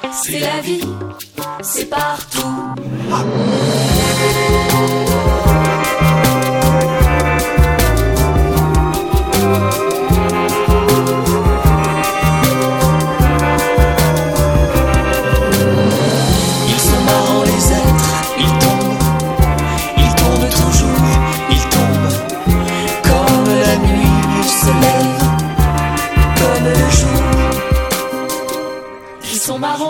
C'est la vie, c'est partout. Ils sont marrants les êtres, ils tombent toujours, ils tombent comme la nuit se lève.